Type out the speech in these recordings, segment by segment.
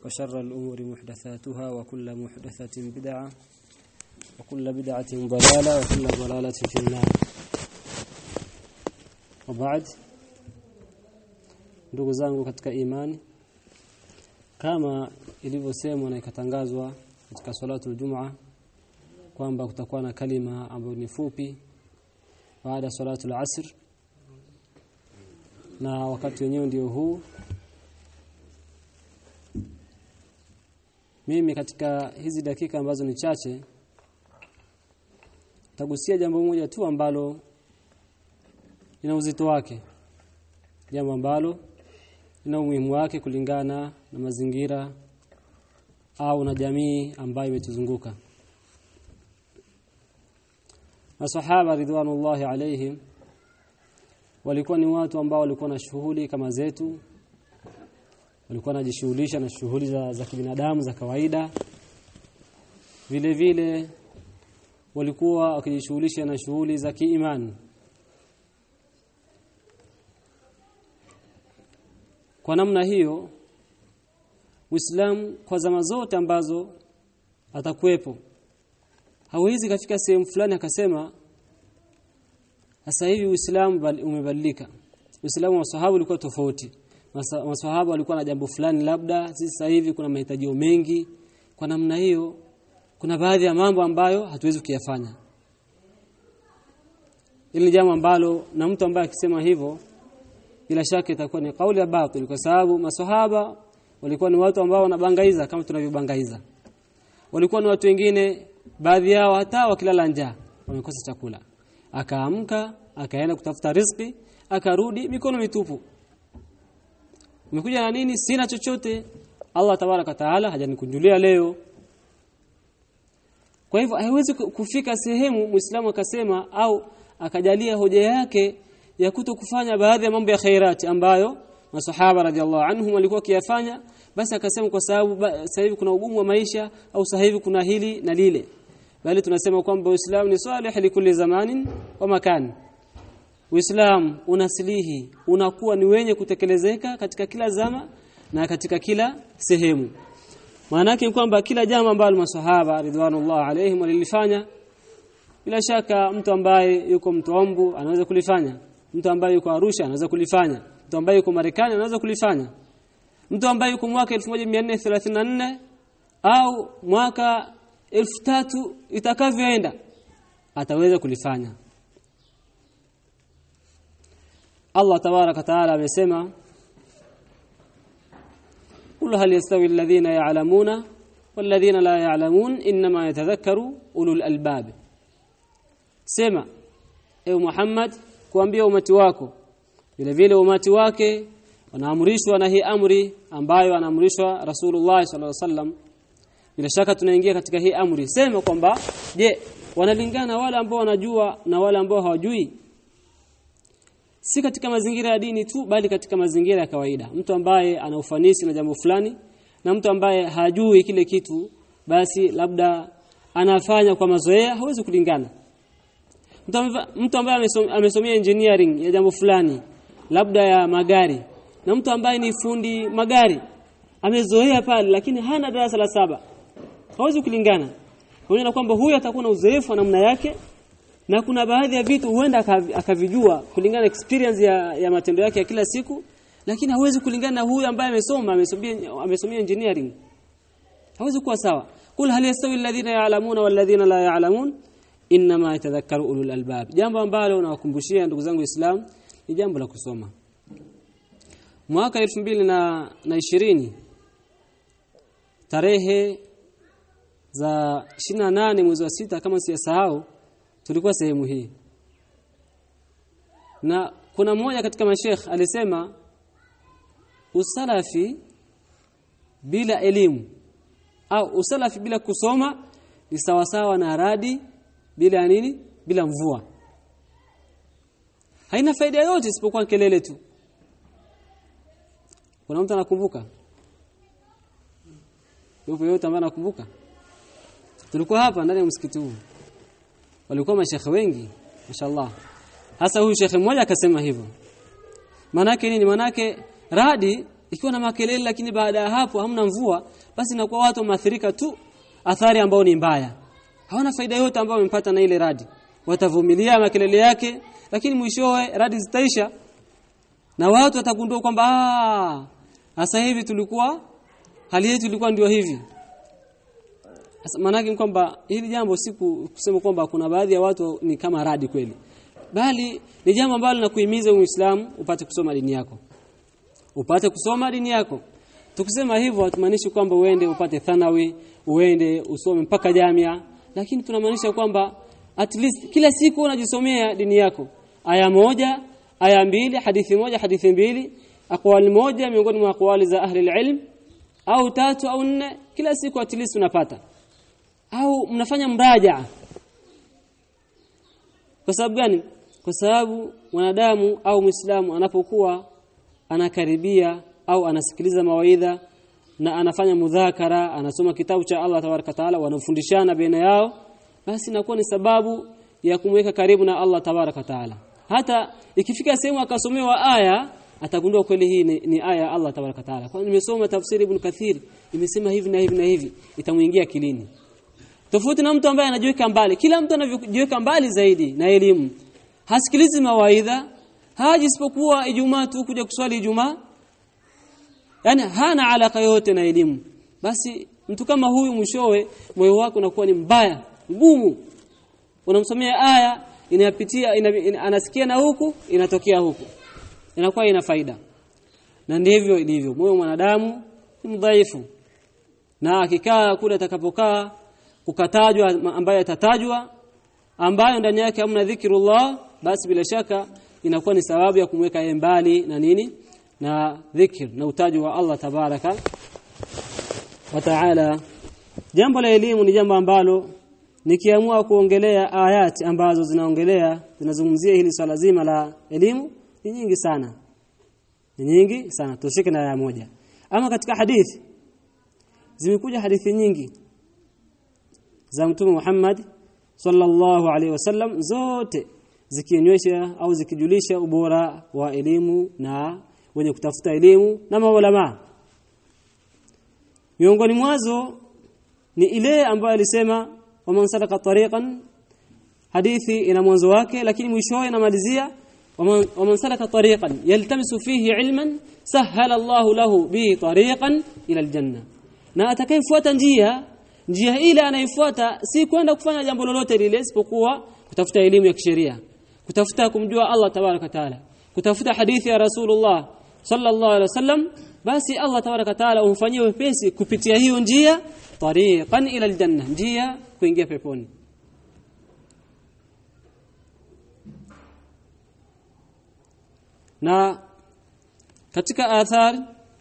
وشر الأمور محدثاتها وكل محدثة بدعة وكل بدعة ضلالة وكل ضلالة في النار. وبعد ndugu zangu katika imani, kama ilivyosemwa na ikatangazwa katika salatu al-Jum'a kwamba kutakuwa na kalima ambayo ni fupi baada ya salatu al-Asr, na wakati wenyewe ndio huu. Mimi katika hizi dakika ambazo ni chache tagusia jambo moja tu ambalo lina uzito wake, jambo ambalo lina umuhimu wake kulingana na mazingira au na jamii ambayo imetuzunguka. Masahaba ridwanullahi alaihim walikuwa ni watu ambao walikuwa na shughuli kama zetu, walikuwa wanajishughulisha na shughuli za kibinadamu za kawaida. Vile vile walikuwa wakijishughulisha na shughuli za kiimani. Kwa namna hiyo Uislamu kwa zama zote ambazo atakuwepo hawezi kafika sehemu fulani akasema sasa hivi Uislamu umebadilika. Uislamu wa sahaba ulikuwa tofauti. Maswahaba walikuwa na jambo fulani, labda sasa hivi kuna mahitaji mengi. Kwa namna hiyo kuna baadhi ya mambo ambayo hatuwezi kuyafanya. Ili jambo ambalo na mtu ambaye akisema hivyo bila shaka itakuwa ni kauli ya batil, kwa sababu maswahaba walikuwa ni watu ambao wanabangaiza kama tunavyobangaiza. Walikuwa ni watu wengine, baadhi yao hata wakilala njaa wamekosa chakula, akaamka akaenda kutafuta riziki, akarudi mikono mitupu. Umekuja na nini? Sina chochote. Allah tabaraka taala hajanikunjulia leo. Kwa hivyo haiwezi kufika sehemu Muislamu akasema au akajalia hoja yake ya kutokufanya baadhi ya mambo ya khairati ambayo masahaba radhiallahu anhum walikuwa kiyafanya, basi akasema kwa sababu sasa hivi kuna ugumu wa maisha au sasa hivi kuna hili na lile. Bali tunasema kwamba Uislamu ni salih likulli zamanin wa makan. Uislamu unasilihi, unakuwa ni wenye kutekelezeka katika kila zama na katika kila sehemu. Maana yake ni kwamba kila jambo ambalo maswahaba ridwanullah alaihim walilifanya, bila shaka mtu ambaye yuko Mtombo anaweza kulifanya, mtu ambaye yuko Arusha anaweza kulifanya, mtu ambaye yuko Marekani anaweza kulifanya, mtu ambaye yuko mwaka 1434 au mwaka 1000 itakavyoenda ataweza kulifanya. Allah tabaraka taala amesema qul hal yastawi alladhina ya'lamuna walladhina la ya'lamun inma yatadhakkaru ulul albab. Sema ewe Muhammad, kuambia umati wako, vile vile umati wake wanaamrishwa na hii amri ambayo anaamrishwa Rasulullah sallallahu alaihi wasallam. Bila shaka tunaingia katika hii amri. Sema kwamba je, wanalingana wale ambao wanajua na wale ambao hawajui? Si katika mazingira ya dini tu, bali katika mazingira ya kawaida. Mtu ambaye ana ufanisi na jambo fulani na mtu ambaye hajui kile kitu, basi labda anafanya kwa mazoea, hawezi kulingana. Mtu ambaye amesomea engineering ya jambo fulani, labda ya magari, na mtu ambaye ni fundi magari amezoea pale lakini hana darasa la 7, hawezi kulingana. Unaona kwamba huyu atakuwa na uzoefu wa namna yake, na kuna baadhi ya vitu huenda akavijua kulingana na experience ya matendo yake ya kila siku, lakini hawezi kulingana na huyu ambaye amesomea engineering. Hawezi kuwa sawa. Kul hal yastawi alladhina ya'lamuna walladhina la ya'lamun inma yatadhakkaru ulul albab. Jambo ambalo nawakumbushia ndugu zangu Waislamu ni jambo la kusoma. Mwaka 2020 tarehe za 28 mwezi wa 6 kama siyasahau, tulikuwa sehemu hii. Na kuna mmoja katika masheikh alisema usalafi bila elimu au usalafi bila kusoma ni sawasawa na radi bila nini? Bila mvua. Haina faida yoyote isipokuwa kelele tu. Kuna mtu anakumbuka? Yupo yote ambaye anakumbuka? Tulikuwa hapa ndani ya msikiti huu. Walikuwa mashekhe wengi, mashallah. Hasa huyu shekhe mmoja akasema hivyo. Manake nini? Manake radi ikiwa na makelele lakini baada ya hapo hamna mvua, basi inakuwa watu waathirika tu athari ambao ni mbaya. Hawana faida yote ambayo wamepata na ile radi. Watavumilia makelele yake, lakini mwishowe radi zitaisha. Na watu watagundua kwamba sasa hivi tulikuwa hali yetu ilikuwa ndio hivi. Maana yake kwamba hili jambo si kusema kwamba kuna baadhi ya watu ni kama radi kweli. Bali ni jambo ambalo linakuhimiza Muislamu upate kusoma dini yako. Upate kusoma dini yako. Tukisema hivyo hatumaanishi kwamba uende upate thanawi, uende usome mpaka jamia, lakini tunamaanisha kwamba at least kila siku unajisomea dini yako. Aya moja, aya mbili, hadithi moja, hadithi mbili, aqwali moja miongoni mwa aqwali za ahli ilm, au 3 au 4, kila siku at least unapata. Au mnafanya mrajaa. Kwa sababu gani? Kwa sababu mwanadamu au Muislamu anapokuwa anakaribia au anasikiliza mawaidha na anafanya mudhakara, anasoma kitabu cha Allah tabaraka taala, wanafundishana baina yao, basi inakuwa ni sababu ya kumweka karibu na Allah tabaraka taala. Hata ikifika sehemu akasomewa aya, atagundua kweli hii ni aya ya Allah tabaraka taala. Kwa nimesoma tafsiri Ibn Kathir, imesema hivi na hivi na hivi, itamuingia akilini. Tofauti na mtu ambaye anajiweka mbali. Kila mtu anajiweka mbali zaidi na elimu. Hasikilizi mawaidha, haji isipokuwa Ijumaa tu kuja kuswali Ijumaa. Yaani hana alaka yote na elimu. Basi mtu kama huyu mwishowe moyo wake unakuwa ni mbaya, mgumu. Unamsomea aya, inapitia anasikia na huku, inatokea huku. Inakuwa ina faida. Na ndivyo ilivyo. Moyo mwanadamu ni mdhaifu. Na akikaa kule atakapokaa kukatajwa ambaye atatajwa ambayo ndani yake hamna dhikrullah, basi bila shaka inakuwa ni sababu ya kumweka yeye mbali na nini? Na dhikr na utaji wa Allah tabaraka wa taala. Jambo la elimu ni jambo ambalo nikiamua kuongelea ayati ambazo zinazungumzia hili swala zima la elimu ni nyingi sana. Ni nyingi sana, tushike na aya moja. Ama katika hadithi zimekuja hadithi nyingi za Mtume Muhammad sallallahu alaihi wasallam, zote zikionyesha au zikijulisha ubora wa elimu na wenye kutafuta elimu na maulama. Miongoni mwazo ni ile ambayo alisema waman salaka tariqan, hadithi ina mwanzo wake lakini mwisho inamalizia waman salaka tariqan yaltamisu fihi ilman sahala Allahu lahu bi tariqan ila aljanna. Na atakayefuata njia ile anaifuata si kwenda kufanya jambo lolote lile isipokuwa kutafuta elimu ya kisheria, kutafuta kumjua Allah tabaraka taala, kutafuta hadithi ya Rasulullah sallallahu alaihi wasallam, basi Allah tabaraka taala umfanyie wepesi kupitia hiyo njia, tariqan ila aljanna, njia kuingia peponi. Na katika athari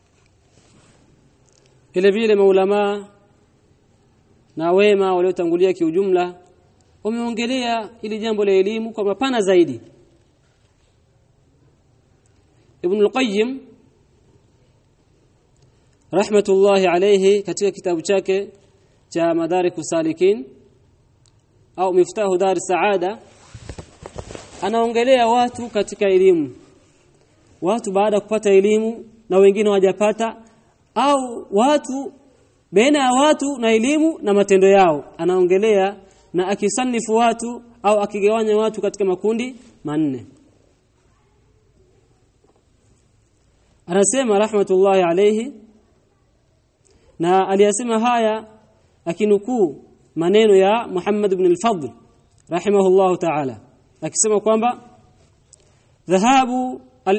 vile vile maulama na wema waliotangulia kiujumla wameongelea ili jambo la elimu kwa mapana zaidi. Ibn al-Qayyim rahmatullahi alayhi katika kitabu chake cha Madarikus Salikin au Miftahu Dar Saada anaongelea watu katika elimu. Watu baada kupata elimu na wengine hawajapata, au watu baina ya watu na elimu na matendo yao. Anaongelea na akisanifu watu au akigawanya watu katika makundi manne. Anasema rahmatullahi alayhi, na aliyasema haya akinukuu maneno ya Muhammad ibn al-Fadl rahimahullahu ta'ala, akisema kwamba dhahabu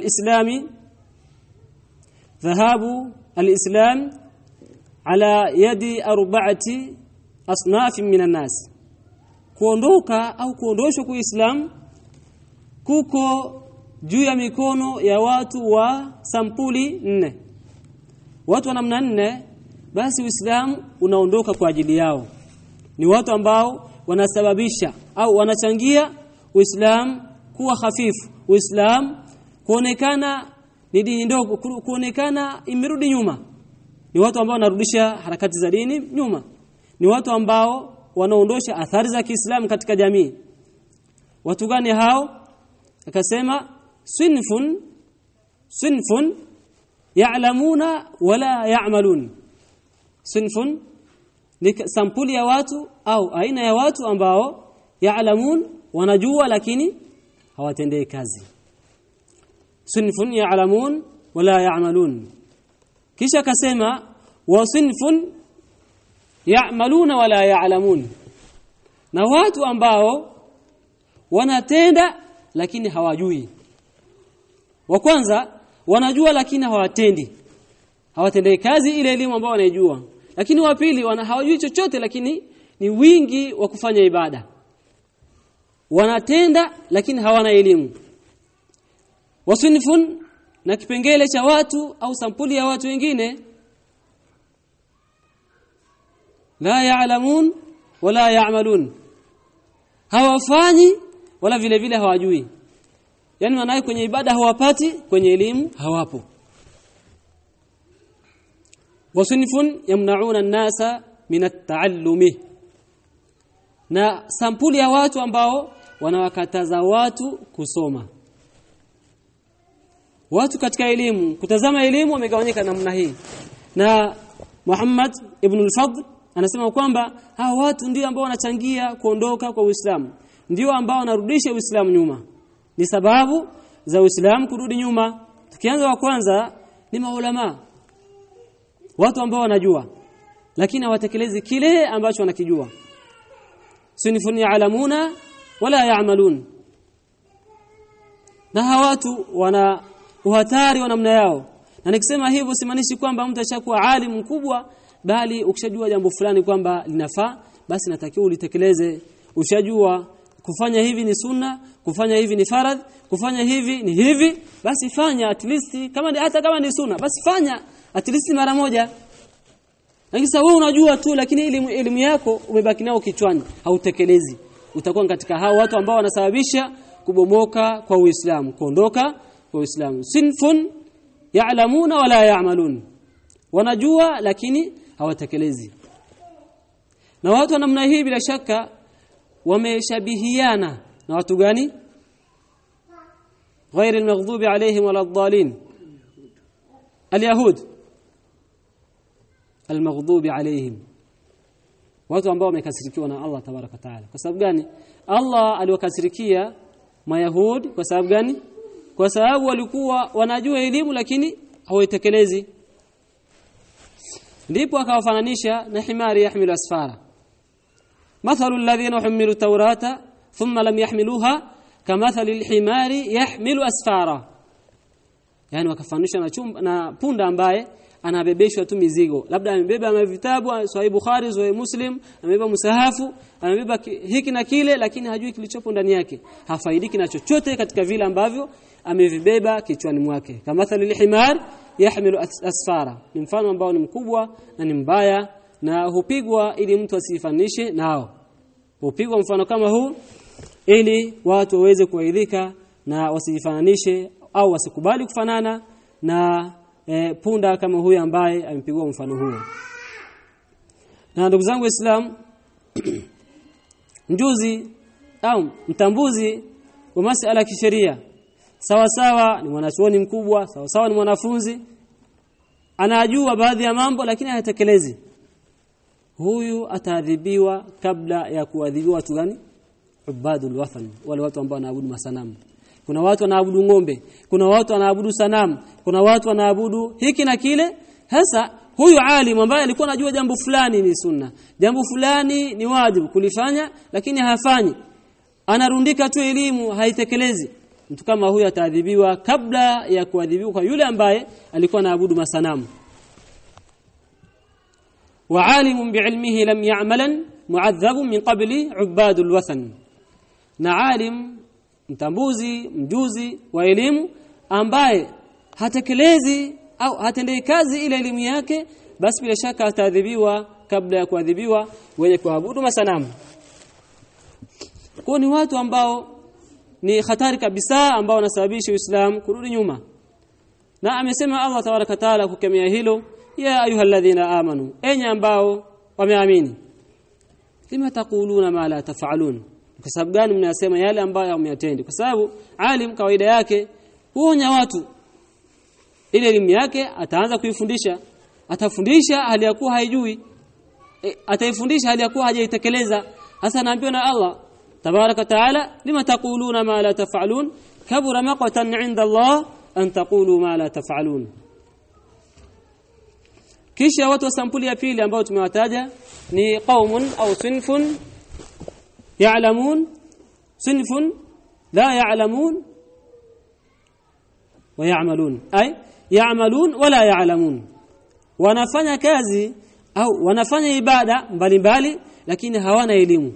al-islam ala yadi 4 asnaf minan nas, kuondoka au kuondoshwa kwa Islam kuko juu ya mikono ya watu wa sampuli 4. Watu wa namna 4, basi Uislamu unaondoka kwa ajili yao. Ni watu ambao wanasababisha au wanachangia Uislamu kuwa hafifu, Uislamu kuonekana ni dini ndogo, kuonekana imerudi nyuma. Ni watu ambao wanarudisha harakati za dini nyuma. Ni watu ambao wanaondosha athari za Kiislamu katika jamii. Watu gani hao? Akasema sinfun ya'lamuna wala ya'malun. Sinfun ni sampuli ya watu au aina ya watu ambao ya'lamun, wanajua lakini hawatendei kazi. Sinfun ya'lamun wala ya'malun. Kisha akasema wa sinfun ya'maluna wala ya'lamun, na watu ambao wanatenda lakini hawajui. Wa kwanza wanajua lakini hawatendi, hawatendei kazi ile elimu ambayo wanaijua. Lakini wa pili hawajui chochote lakini ni wingi wa kufanya ibada, wanatenda lakini hawana elimu. Wasunifun, na kipengele cha watu au sampuli ya watu wengine, la ya'lamun wala ya'malun, hawafanyi wala vile vile hawajui. Yani wanaye kwenye ibada hawapati, kwenye elimu hawapo. Wasunifun yamna'una an-nasa min at-ta'allumi, na sampuli ya watu ambao wanawakataza watu kusoma. Watu katika elimu, kutazama elimu wamegawanyika namna hii. Na Muhammad ibn al-Fadl anasema kwamba hawa watu ndio ambao wanachangia kuondoka kwa Uislamu, ndio ambao wanarudisha Uislamu nyuma. Ni sababu za Uislamu kurudi nyuma. Tukianza wa kwanza ni maulama, watu ambao wanajua lakini hawatekelezi kile ambacho wanakijua. Sunifun ya'lamuna wala ya'malun, na hawa watu wana uhatari wa namna yao. Na nikisema hivyo simaanishi kwamba mtu ashakuwa alimu mkubwa, bali ukishajua jambo fulani kwamba linafaa, basi natakiwa ulitekeleze. Ushajua kufanya hivi ni sunna, kufanya hivi ni faradhi, kufanya hivi ni hivi, basi fanya at least, hata kama ni sunna basi fanya at least mara moja. Lakini sasa wewe unajua tu lakini elimu yako umebaki nao kichwani, hautekelezi. Utakuwa katika hao watu ambao wanasababisha kubomoka kwa Uislamu, kuondoka kwa Uislamu. Sinfun ya'lamuna wala ya'malun, wanajua lakini hawatekelezi. Na watu wa namna hii bila shaka wameshabihiana na watu gani? غير المغضوب عليهم ولا الضالين، اليهود المغضوب عليهم. Watu ambao wamekasirikiwa na Allah tabaraka taala. Kwa sababu gani? Allah aliwakasirikia Mayahudi kwa sababu gani? Kwa sababu walikuwa wanajua elimu lakini hawaitekelezi. Ndipo akawafananisha na himari yahmilu asfara. Mathalu alladhina humilu tawrata thumma lam yahmiluha kamathali alhimari yahmilu asfara. Yani wakafananisha na punda ambaye anabebeshwa tu mizigo. Labda amebeba vitabu, Sahih Bukhari, Sahih Muslim, amebeba musahafu, amebeba hiki na kile, lakini hajui kilichopo ndani yake. Hafaidiki na chochote katika vile ambavyo amevibeba kichwani mwake. Kamathali alhimar yahmilu asfara. Ni mfano ambao ni mkubwa na ni mbaya, na hupigwa ili mtu asifanishe nao. Hupigwa mfano kama huu ili watu waweze kuaidhika na wasijifananishe au wasikubali kufanana na punda kama huyu ambaye amepigwa mfano huo. Na ndugu zangu Waislamu, mjuzi au mtambuzi wa masuala ya kisheria, sawa sawa ni mwanachuoni mkubwa, sawa sawa ni mwanafunzi, anajua baadhi ya mambo lakini hayatekelezi, huyu ataadhibiwa kabla ya kuadhibiwa watu gani? Ubadul wathan, wale watu ambao wanaabudu masanamu. Kuna watu wanaabudu ng'ombe, kuna watu wanaabudu sanamu, kuna watu wanaabudu hiki na kile. Hasa huyu alim ambaye alikuwa anajua jambo fulani ni sunna, jambo fulani ni wajibu kulifanya lakini hafanyi, anarundika tu elimu haitekelezi, mtu kama huyu ataadhibiwa kabla ya kuadhibiwa kwa yule ambaye alikuwa anaabudu masanamu. Wa alimun bi'ilmihi lam ya'malan mu'adhabun min qabli ubadul wathan. Na alim, mtambuzi, mjuzi wa elimu ambaye hatekelezi au hatendei kazi ile elimu yake, basi bila shaka ataadhibiwa kabla ya kuadhibiwa wenye kuabudu masanamu. Kwa ni watu ambao ni hatari kabisa, ambao wanasababisha Uislamu kurudi nyuma. Na amesema Allah tabaraka taala kukemea hilo, ya ayyuhalladhina amanu, enyi ambao wameamini, lima taquluna ma la taf'alun, kwa sababu gani mnasema yale ambayo hamyatendi? Kwa sababu alim kawaida yake huonya watu ile elimu yake ataanza kuifundisha, atafundisha hali ya kuwa haijui, ataifundisha hali ya kuwa hajaitekeleza. Hasa naambiwa na Allah tabaraka taala, lima taquluna ma la taf'alun kabura maqtan 'inda Allah an taqulu ma la taf'alun. Kisha watu wa sampuli ya pili ambao tumewataja ni qaumun au sinfun ya'lamun, sinfun la ya'lamun wa ya'malun, ay ya'malun wala ya'lamun, wanafanya kazi au wanafanya ibada mbalimbali lakini hawana elimu.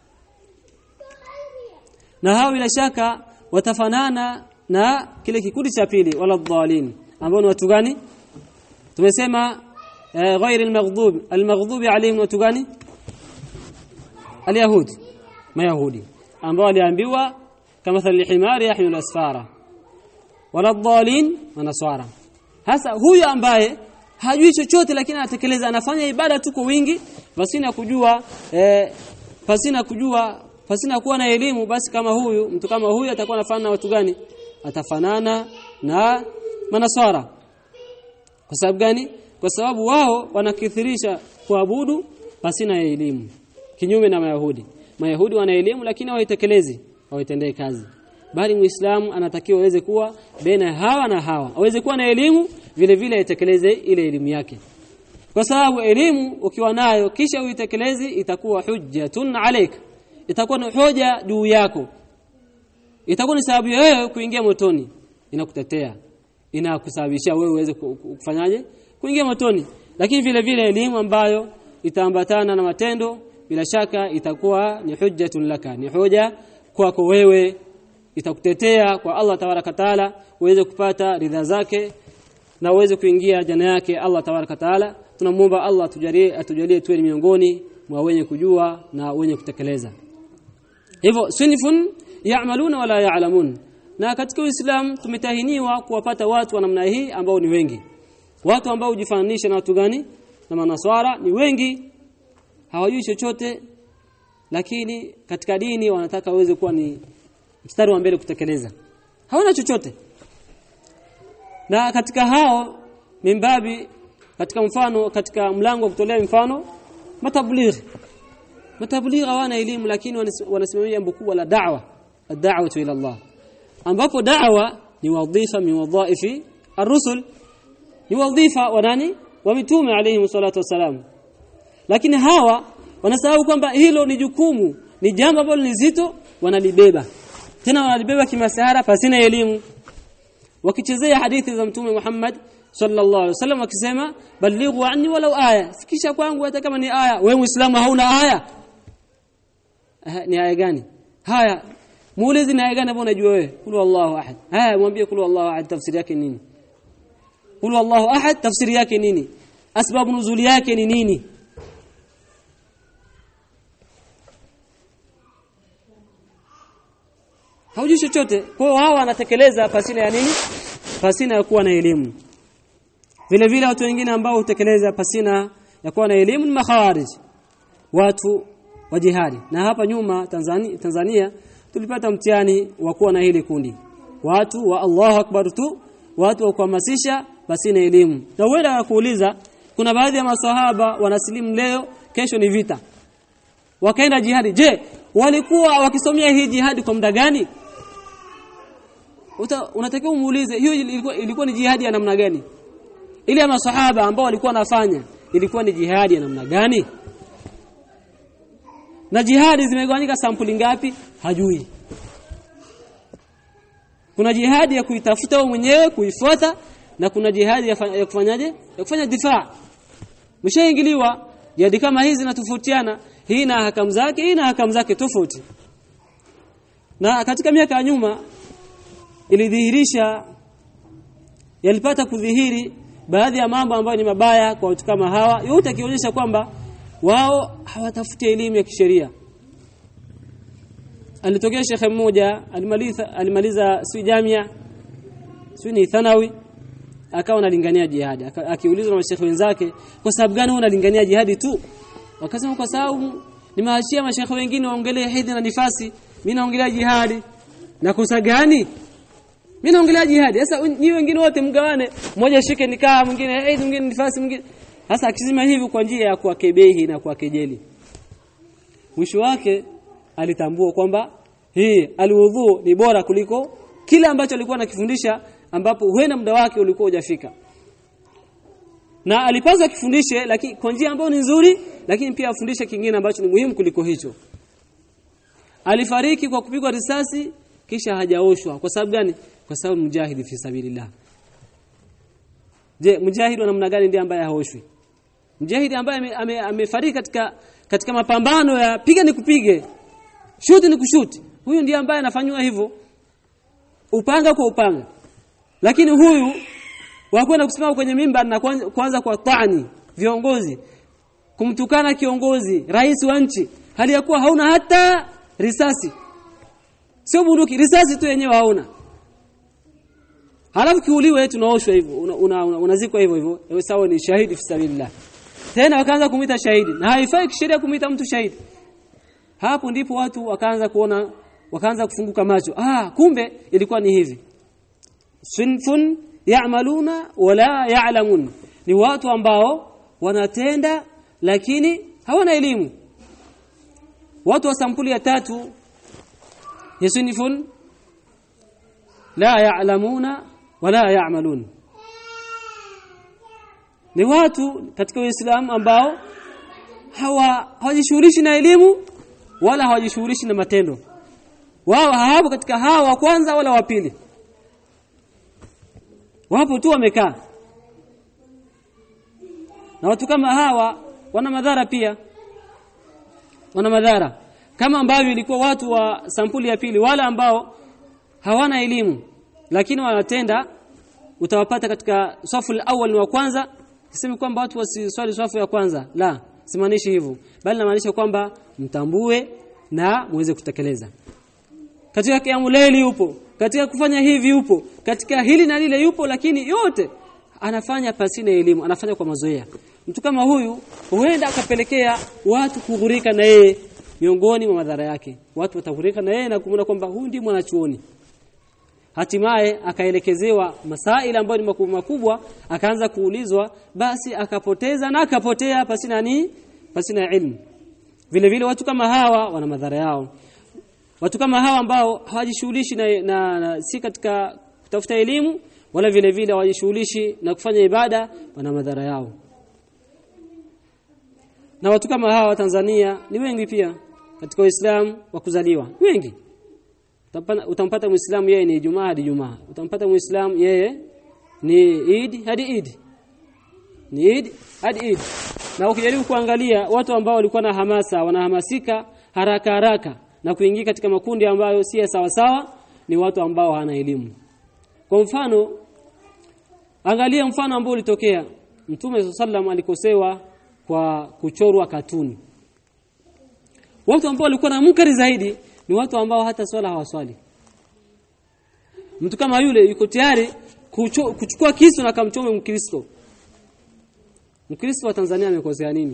Na hao bila shaka watafanana na kile kikundi cha pili, wala dhalin, ambao ni watu gani? Tumesema غير المغضوب عليهم watu gani? Al-Yahudi, Mayahudi ambao waliambiwa kama thali himari yahmilu asfara, wala dhalin manaswara. Hasa huyu ambaye hajui chochote lakini anatekeleza, anafanya ibada tu kwa wingi pasina kujua pasina kuwa na elimu, basi kama huyu, mtu kama huyu atakuwa anafanana na watu gani? Atafanana na manaswara. Kwa sababu gani? Kwa sababu wao wanakithirisha kuabudu pasina elimu, kinyume na Mayahudi. Mayahudi wana elimu lakini hawaitekelezi, hawatendei kazi. Bali Muislamu anatakiwa aweze kuwa baina hawa na hawa, aweze kuwa na elimu vile vile aitekeleze ile elimu yake. Kwa sababu elimu ukiwa nayo kisha uitekelezi itakuwa hujjatun alayk, itakuwa ni hoja juu yako, itakuwa ni sababu wewe kuingia motoni, inakutetea, inakusababisha wewe uweze kufanyaje? Kuingia motoni. Lakini vile vile elimu ambayo itaambatana na matendo bila shaka itakuwa ni hujjatun laka, ni hoja kwako wewe, itakutetea kwa Allah tabaraka taala uweze kupata ridha zake na uweze kuingia janna yake Allah tabaraka taala. Tunamuomba Allah atujalie tuwe miongoni mwa wenye kujua na wenye kutekeleza. Hivyo sunifun ya'maluna wala ya'lamun. Na katika Uislamu tumetahiniwa kuwapata watu wa namna hii ambao ni wengi. Watu ambao hujifananisha na watu gani? Na manaswara ni wengi, hawajui chochote lakini katika dini wanataka waweze kuwa ni mstari wa mbele kutekeleza. Hawana chochote. Na katika hao mimbabi, katika mfano, katika mlango wa kutolea mfano, matablighi hawana elimu lakini wanasimamia jambo kubwa la da'wa, ad-da'watu ila Allah, ambapo da'wa ni wadhifa min wadhaifi ar-rusul, ni wadhifa wa nani? Wa mitume alayhi salatu wasalam. Lakini hawa wanasahau kwamba hilo ni jukumu, ni jambo ambalo ni zito, wanalibeba. Tena wanalibeba kimasahara pasina elimu. Wakichezea hadithi za Mtume Muhammad sallallahu alaihi wasallam wakisema balighu anni walau aya, fikisha kwangu hata kama ni aya. Wewe Muislamu hauna aya? Ni aya gani? Haya, muulize ni aya gani ambayo unajua wewe? Qul huwallahu ahad. Mwambie qul huwallahu ahad tafsiri yake nini? Qul huwallahu ahad tafsiri yake nini? Asbabu nuzuli yake ni nini? Haujui chochote. Kwa hiyo hawa wanatekeleza pasina ya nini? Pasina ya kuwa na elimu. Vile vile watu wengine ambao hutekeleza pasina ya kuwa na elimu ni makhawarij, watu wa jihadi. Na hapa nyuma Tanzania tulipata mtihani wa kuwa na hili kundi, watu wa Allahu Akbar tu, watu wa kuhamasisha pasina elimu. Na wewe kuuliza, kuna baadhi ya maswahaba wanasilimu leo, kesho ni vita, wakaenda jihadi. Je, walikuwa wakisomea hii jihadi kwa muda gani? Unatakiwa umuulize hiyo ilikuwa ni jihadi ya namna gani? Ile ya maswahaba ambao walikuwa wanafanya ilikuwa ni jihadi ya namna gani? Na jihadi zimegawanyika sampuli ngapi? Hajui. Kuna jihadi ya kuitafuta wewe mwenyewe kuifuata, na kuna jihadi ya kufanyaje? Ya kufanya difaa. Mshaingiliwa jihadi kama hizi zinatofautiana, hii na hakamu zake, hii na hakamu zake tofauti. Na katika miaka ya nyuma ilidhihirisha, yalipata kudhihiri baadhi ya mambo ambayo ni mabaya kwa watu kama hawa, yote kionyesha kwamba wao hawatafuti elimu ya kisheria. Alitokea shekhe mmoja alimaliza si jamia, si ni thanawi, akawa analingania jihadi. Akiulizwa na mashekhe wenzake, kwa sababu gani unalingania jihadi tu? Wakasema kwa sababu nimeachia mashekhe wengine waongelee hedhi na nifasi, mimi naongelea jihadi. Na kosa gani? Mimi naongelea jihad. Sasa nyinyi wengine wote mgawane, mmoja ashike nikaa, mwingine mwingine nifasi, mwingine. Sasa akisema hivi kwa njia ya kuwakebehi na kuwakejeli. Mwisho wake alitambua kwamba hii alwudhu ni bora kuliko kile ambacho alikuwa anakifundisha, ambapo huenda muda wake ulikuwa hujafika. Na alipaswa kifundishe lakini kwa njia ambayo ni nzuri, lakini pia afundishe kingine ambacho ni muhimu kuliko hicho. Alifariki kwa kupigwa risasi kisha hajaoshwa. Kwa sababu gani? Kwa sababu mujahidi fi sabilillah. Je, mujahidi wa namna gani ndiye ambaye haoshwi? Mujahidi ambaye amefariki katika mapambano ya piga ni kupige, shuti ni kushuti. Huyu ndiye ambaye anafanywa hivyo. Upanga kwa upanga. Lakini huyu wakwenda kusimama kwenye mimbar na kuanza kwa taani viongozi, kumtukana kiongozi, rais wa nchi, hali ya kuwa hauna hata risasi. Sio bunduki, risasi tu yenyewe hauna. Halafu kiuliwe tunaoshwa hivyo, unazikwa hivyo, wewe sawa ni shahidi fi sabilillah. Tena wakaanza kumuita shahidi. Na haifai kisheria kumuita mtu shahidi. Hapo ndipo watu wakaanza kuona, wakaanza kufunguka macho. Kumbe ilikuwa ni hivi. Sunfun ya'maluna wala ya'lamun. Ni watu ambao wanatenda lakini hawana elimu. Watu wa sampuli ya tatu yasunifun la ya'lamuna wala ya'malun. Ni watu katika Uislamu ambao hawajishughulishi na elimu wala hawajishughulishi na matendo. Wao hawapo katika hawa wa kwanza wala wa pili. Wapo tu wamekaa. Na watu kama hawa wana madhara pia. Wana madhara. Kama ambavyo ilikuwa watu wa sampuli ya pili wala ambao hawana elimu lakini wanatenda, utawapata katika safu al-awwal wa kwanza. Sisemi kwamba watu wasiswali safu ya kwanza, la, simaanishi hivyo, bali namaanisha kwamba mtambue na muweze kutekeleza. Katika qiyamul layli yupo, katika kufanya hivi yupo, katika hili na lile yupo, lakini yote anafanya pasina elimu, anafanya kwa mazoea. Mtu kama huyu huenda akapelekea watu kughurika na yeye. Miongoni mwa madhara yake, watu wataghurika na yeye na kumwona kwamba huyu ndiye mwanachuoni. Hatimaye akaelekezewa masaila ambayo ni makubwa, akaanza kuulizwa, basi akapoteza na akapotea pasina ilmu. Vile vile watu kama hawa wana madhara yao. Watu kama hawa ambao hawajishughulishi na si katika kutafuta elimu wala vile vile hawajishughulishi na kufanya ibada, wana madhara yao. Na watu kama hawa Tanzania ni wengi pia katika Uislamu wa kuzaliwa. Wengi. Utampata Muislamu yeye ni Ijumaa hadi Ijumaa. Utampata Muislamu yeye ni Eid hadi Eid. Ni Eid hadi Eid. Na ukijaribu kuangalia watu ambao walikuwa na hamasa, wanahamasika haraka na kuingia katika makundi ambayo si sawa sawa, ni watu ambao hana elimu. Kwa mfano, angalia mfano ambao ulitokea. Mtume sallam alikosewa kwa kuchorwa katuni. Watu ambao walikuwa na munkari zaidi ni watu ambao hata swala hawaswali. Mtu kama yule yuko tayari kuchukua kisu na kumchoma Mkristo. Mkristo wa Tanzania amekosea nini?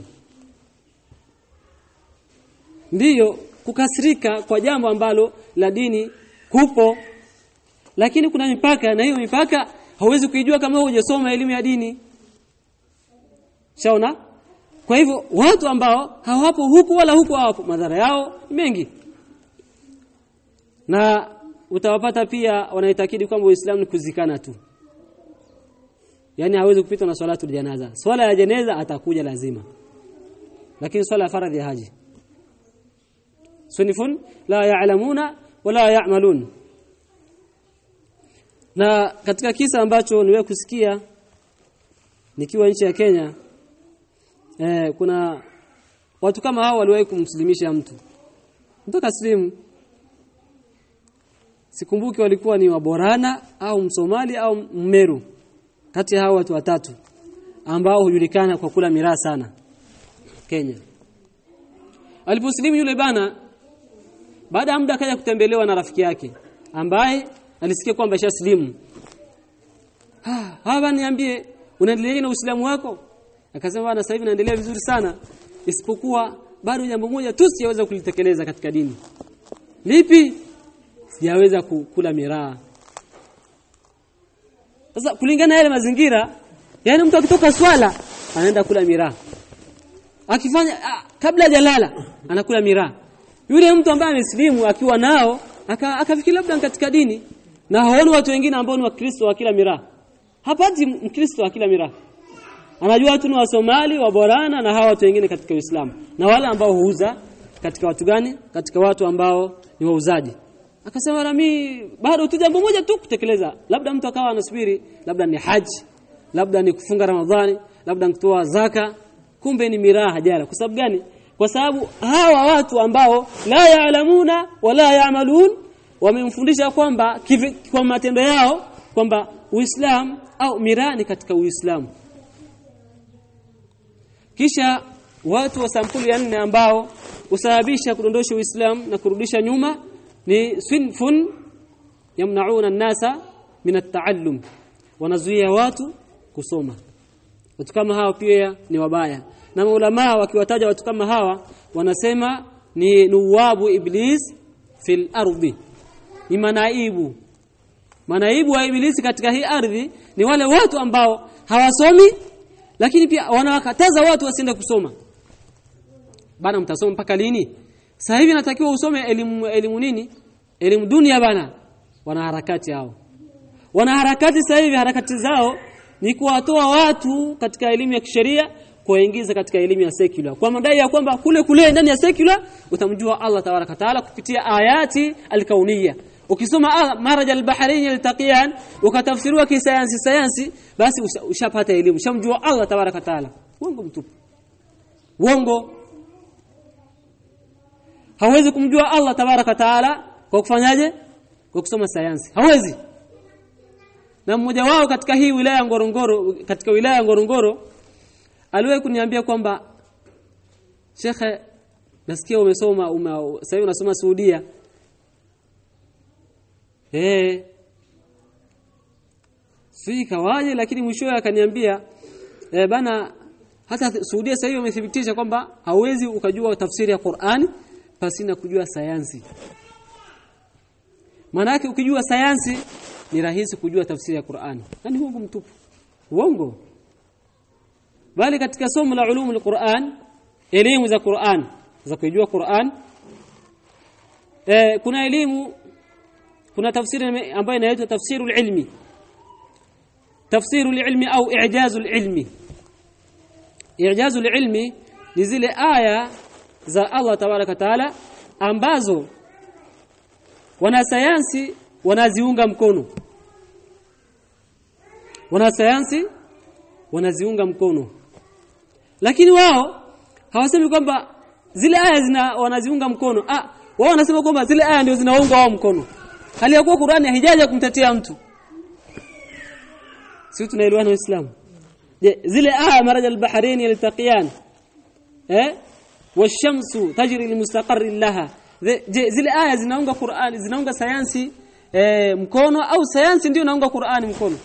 Ndiyo kukasirika kwa jambo ambalo la dini kupo, lakini kuna mipaka, na hiyo mipaka hauwezi kuijua kama hujasoma elimu ya dini. Shaona? Kwa hivyo watu ambao hawapo huku wala huku hawapo, madhara yao mengi. Na utawapata pia wanaitakidi kwamba Uislamu ni kuzikana tu. Yaani hawezi kupita na swalatul janaza. Swala ya jeneza atakuja lazima. Lakini swala ya faradhi ya haji. Sunifun la ya'lamuna wala ya'malun. Na katika kisa ambacho niwe kusikia nikiwa nchi ya Kenya, kuna watu kama hao waliwahi kumslimisha mtu. Mtu kaslimu. Sikumbuki walikuwa ni Waborana au Msomali au Mmeru. Kati ya hao watu watatu ambao hujulikana kwa kula miraa sana Kenya. Aliposlimu yule bana, baada ya muda akaja kutembelewa na rafiki yake ambaye alisikia kwamba shaslimu. Haba niambie, unaendelea na Uislamu wako? Akasema bana, sasa hivi naendelea vizuri sana, isipokuwa bado jambo moja tu sijaweza kulitekeleza katika dini. Lipi? Sijaweza kula miraa. Sasa kulingana yale mazingira, yani mtu akitoka swala anaenda kula miraa. Akifanya kabla hajalala anakula miraa. Yule mtu ambaye amesilimu akiwa nao akafikiri labda katika dini na haoni watu wengine ambao ni Wakristo wa kila miraa. Hapati Mkristo wa kila miraa. Anajua watu ni Wasomali, Waborana na hawa watu wengine katika Uislamu. Na wale ambao huuza katika watu gani? Katika watu ambao ni wauzaji. Akasema na mimi bado tu jambo moja tu kutekeleza. Labda mtu akawa anasubiri, labda ni haji, labda ni kufunga Ramadhani, labda kutoa zaka, kumbe ni miraa hajala. Kwa sababu gani? Kwa sababu hawa watu ambao la yaalamuna wala yaamalun wamemfundisha kwamba kwa matendo yao kwamba Uislamu au miraa ni katika Uislamu. Kisha watu wa sampuli ya 4 ambao usababisha kudondosha Uislamu na kurudisha nyuma ni sinfun yamnauna an-nasa min at-ta'allum, wanazuia watu kusoma. Watu kama hawa pia ni wabaya, na maulama wakiwataja watu kama hawa wanasema ni nuwabu iblis fil ardi, ni manaibu wa ibilisi katika hii ardhi. Ni wale watu ambao hawasomi lakini pia wanawakataza watu wasiende kusoma. Bana, mtasoma mpaka lini? Sasa hivi natakiwa usome elimu nini? Elimu dunia bana. Wanaharakati hao. Wanaharakati sasa hivi harakati zao ni kuwatoa watu katika elimu ya kisheria kuwaingiza katika elimu ya secular. Kwa madai ya kwamba kule ndani ya secular utamjua Allah Tabaraka Taala kupitia ayati al-kauniyya. Ukisoma maraj al-bahrain yaltaqiyan ukatafsiriwa kisayansi basi ushapata elimu, ushamjua Allah Tabaraka Taala. Uongo mtupu. Uongo. Hawezi kumjua Allah Tabaraka Taala kwa kufanyaje? Kwa kusoma sayansi. Hawezi. Na mmoja wao katika hii wilaya ya Ngorongoro aliwahi kuniambia kwamba Sheikh, nasikia umesoma sasa hivi unasoma Saudia. Si kawaje, lakini mwishowe akaniambia bana, hata Saudia sasa hivi wamethibitisha kwamba hauwezi ukajua tafsiri ya Qur'ani pasina kujua sayansi. Maana yake ukijua sayansi ni rahisi kujua tafsiri ya Qur'ani. Yaani uongo mtupu. Uongo. Bali katika somo la ulumul Qur'an, elimu za Qur'an, za kujua Qur'an, kuna elimu, kuna tafsiri ambayo inaitwa tafsirul ilmi. Tafsirul ilmi au i'jazul ilmi. I'jazul ilmi ni zile aya za Allah Tabaraka Taala ambazo wanasayansi wanaziunga mkono. Wanasayansi wanaziunga mkono. Lakini wao hawasemi kwamba zile aya wanaziunga mkono. Wao wanasema kwamba zile aya ndio zinaunga wao mkono. Hali ya kuwa Qur'ani haijaja kumtetea mtu. Sisi tunaelewana Uislamu. Je, zile aya maraj al-bahrain yaltaqiyan washamsu tajri limustaqarrin laha, je zile aya zinaunga Qur'ani, zinaunga sayansi mkono au sayansi ndio inaunga Qur'ani mkono?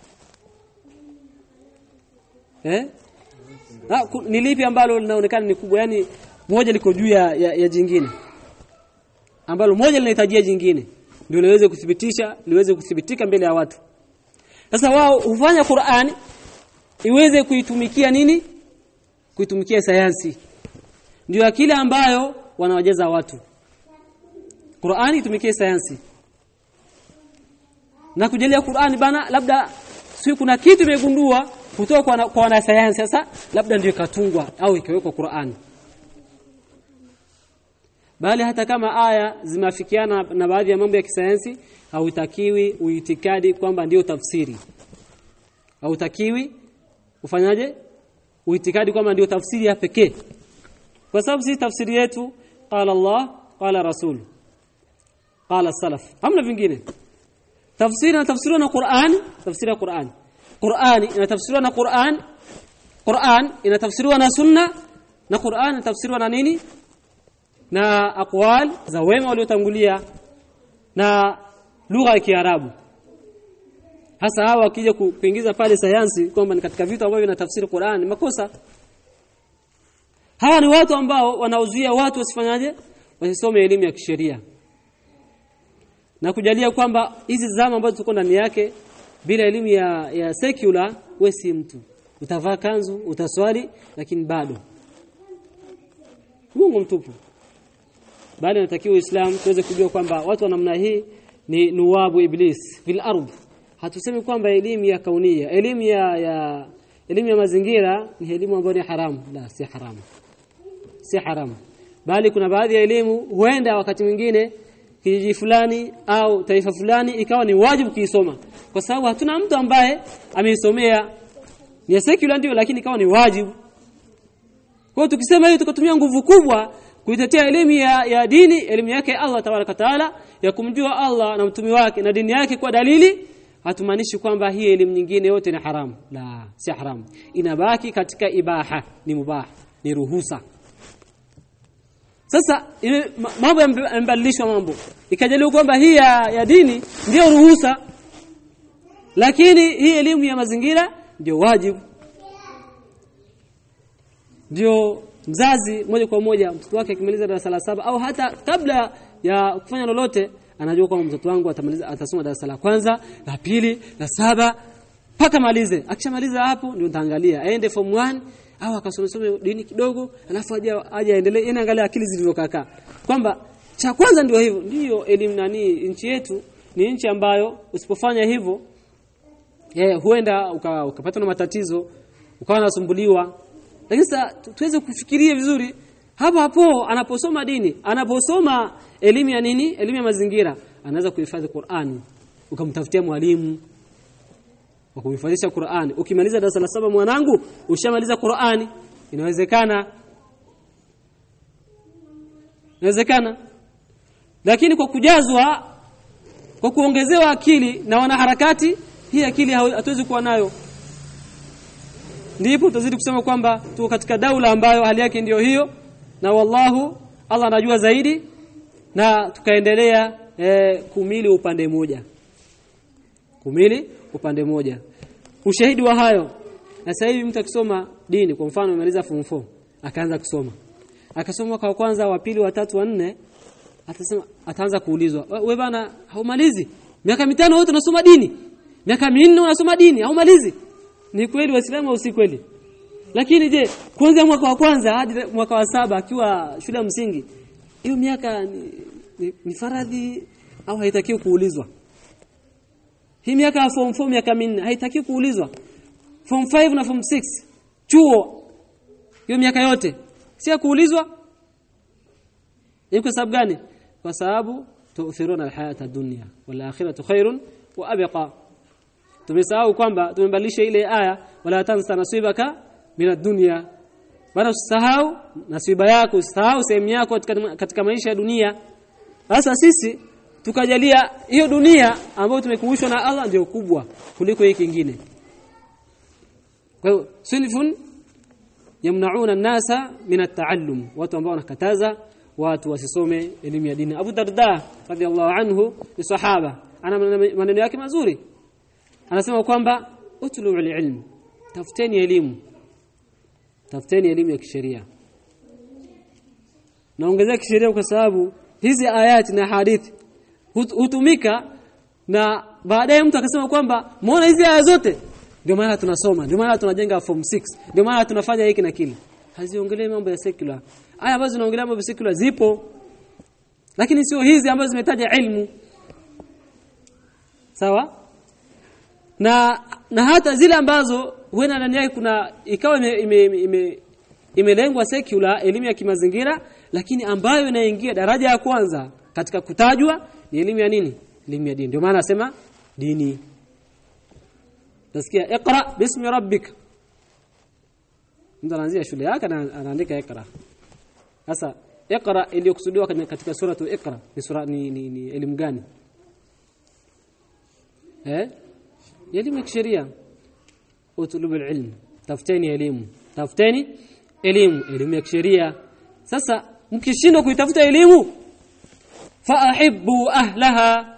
Ni lipi ambalo linaonekana ni kubwa? Yani moja liko juu ya jingine, ambalo moja linahitajia jingine ndio liweze kuthibitika mbele ya watu. Sasa wao hufanya Qur'ani iweze kuitumikia nini? Kuitumikia sayansi. Ndio akili ambayo wanawajaza watu. Qur'ani itumikie sayansi. Na kujalia Qur'ani bana, labda si kuna kitu imegundua kutoka kwa wanasayansi, sasa labda ndio ikatungwa au ikawekwa Qur'ani. Bali hata kama aya zimeafikiana na baadhi ya mambo ya kisayansi, hautakiwi uitikadi kwamba ndio tafsiri. Hautakiwi ufanyaje? Uitikadi kwamba ndio tafsiri ya pekee. Kwa sababu si tafsiri yetu qala Allah, qala Rasul, qala salaf. Hamna vingine. Tafsiri na tafsiriwa na Qur'an, tafsiri ya Qur'an. Qur'ani inatafsiriwa na Qur'an. Qur'an inatafsiriwa na Sunna, na Qur'an inatafsiriwa na nini? Na aqwal za wema waliotangulia na lugha ya Kiarabu. Hasa hawa wakija kuingiza pale sayansi kwamba ni katika vitu ambavyo vinatafsiri Qur'an, makosa. Hawa ni watu ambao wanauzuia watu wasifanyaje? Wasisome elimu ya kisheria. Na kujalia kwamba hizi zama ambazo tuko ndani yake bila elimu ya secular wewe si mtu. Utavaa kanzu, utaswali lakini bado Mungu mtupu. Bali natakiwa Uislamu tuweze kujua kwamba watu wa namna hii ni nuwabu iblis fil ardh. Hatusemi kwamba elimu ya kaunia, elimu ya mazingira ni elimu ambayo ni haramu. La, si haramu. Si haramu. Bali kuna baadhi ya elimu huenda wakati mwingine kijiji fulani au taifa fulani ikawa ni wajibu kuisoma. Kwa sababu hatuna mtu ambaye ameisomea. Ni secular ndio lakini ikawa ni wajibu. Kwa hiyo tukisema hiyo tukatumia nguvu kubwa kuitetea elimu ya dini, elimu yake Allah Tabaraka Taala, ya kumjua Allah na mtume wake na dini yake kwa dalili, hatumaanishi kwamba hii elimu nyingine yote ni haramu. La, si haramu. Inabaki katika ibaha, ni mubah, ni ruhusa. Sasa mambo yamebadilishwa mambo. Ikajaliwa kwamba hii ya dini ndio ruhusa. Lakini hii elimu ya mazingira ndio wajibu. Ndio mzazi moja kwa moja mtoto wake akimaliza darasa la 7 au hata kabla ya kufanya lolote anajua kwamba mtoto wangu atasoma darasa la kwanza, la pili, la 7 mpaka malize. Akishamaliza hapo ndio nitaangalia aende form 1 au akasome dini kidogo alafu aje aendelee. Inaangalia akili zilivyokaa. Kwamba cha kwanza ndio hivyo. Ndio elimu nchi yetu ni nchi ambayo usipofanya hivyo huenda ukapata na matatizo, ukawa unasumbuliwa. Lakini sasa tuweze kufikiria vizuri hapo anaposoma dini, anaposoma elimu ya nini? Elimu ya mazingira, anaweza kuhifadhi Qur'ani. Ukamtafutia mwalimu wa kuhifadhisha Qur'ani. Ukimaliza darasa la 7 mwanangu, ushamaliza Qur'ani. Inawezekana. Lakini kwa kujazwa, kwa kuongezewa akili na wanaharakati, hii akili hatuwezi kuwa nayo. Ndipo tutazidi kusema kwamba tuko katika daula ambayo hali yake ndio hiyo, na wallahu Allah anajua zaidi, na tukaendelea kumili upande mmoja. Ushahidi wa hayo, na sasa hivi mtu akisoma dini, kwa mfano amemaliza form 4 akaanza kusoma, akasoma mwaka wa kwanza, wa pili, wa tatu, wa 4, ataanza kuulizwa, wewe bana haumalizi miaka 5 wote unasoma dini, miaka 4 unasoma dini haumalizi? Ni kweli Waislamu au si kweli? Lakini je, kuanzia mwaka wa kwanza hadi mwaka wa 7 akiwa shule ya msingi, hiyo miaka ni faradhi au haitakiwi kuulizwa? Hii miaka ya form 4, miaka 4 haitakiwi kuulizwa. Form 5 na form 6 chuo, hiyo miaka yote si ya kuulizwa. Kwa sababu gani? Kwa sababu tu'thiruna alhayata ad-dunya wal akhiratu khairun wa abqa. Tumesahau kwamba tumebadilisha ile aya, wala tansa nasibaka minad dunya. Bana usisahau nasiba yako, usisahau sehemu yako katika maisha ya dunia. Sasa sisi tukajalia hiyo dunia ambayo tumekumbushwa na Allah ndio kubwa kuliko hiki kingine. Kwa hiyo sinfun yamnauna an-nasa min at-ta'allum, watu ambao wanakataza watu wasisome elimu ya dini. Abu Darda radhiyallahu anhu ni sahaba, ana maneno yake mazuri. Anasema kwamba utlu al-ilm, tafuteni elimu ya kisheria. Naongezea kisheria kwa sababu hizi ayati na hadithi hutumika, na baadaye mtu akasema kwamba muone hizi aya zote ndio maana tunasoma, ndio maana tunajenga form 6, ndio maana tunafanya hiki na kile. Haziongelee mambo ya secular. Aya ambazo zinaongelea mambo ya secular zipo, lakini sio hizi ambazo zimetaja ilmu. Sawa? Na hata zile ambazo huenda ndani yake kuna ikawa imelengwa secular, elimu ya kimazingira, lakini ambayo inaingia daraja ya kwanza katika kutajwa ni elimu ya nini? Elimu ya dini. Ndio maana nasema dini. Nasikia iqra bismi rabbik. Ndio anaanzia shule yake na anaandika iqra. Sasa iqra iliyokusudiwa katika suratu iqra ni sura ni elimu gani? Elimu ya kisheria. Utlubu ilm, tafuteni elimu ya kisheria. Sasa mkishindwa kuitafuta elimu, faahibbu ahlaha,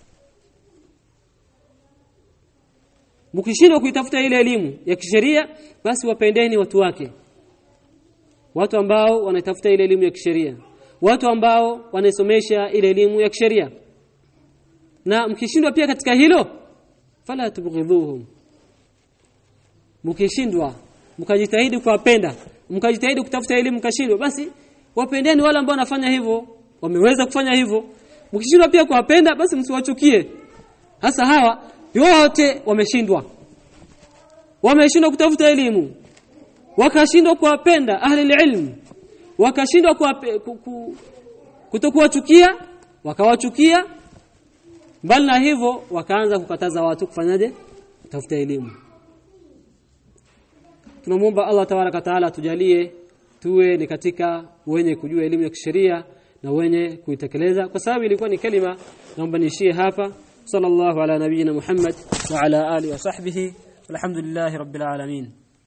mkishindwa kuitafuta ile elimu ya kisheria, basi wapendeni watu wake, watu ambao wanatafuta ile elimu ya kisheria, watu ambao wanasomesha ile elimu ya kisheria. Na mkishindwa pia katika hilo, fala tubghidhuhum mkishindwa mkajitahidi kuwapenda mkajitahidi kutafuta elimu mkashindwa basi wapendeni wale ambao wanafanya hivyo wameweza kufanya hivyo mkishindwa pia kuwapenda basi msiwachukie hasa hawa wote wameshindwa kutafuta elimu wakashindwa kuwapenda ahli ilmu wakashindwa kutokuwachukia wakawachukia bali na hivyo wakaanza kukataza watu kufanyaje kutafuta elimu. Tunamuomba Allah Tabaraka Taala tujalie tuwe ni katika wenye kujua elimu ya kisheria na wenye kuitekeleza kwa sababu ilikuwa ni kalima naomba niishie hapa sallallahu ala nabiyina Muhammad wa ala alihi wa sahbihi walhamdulillahi rabbil alamin.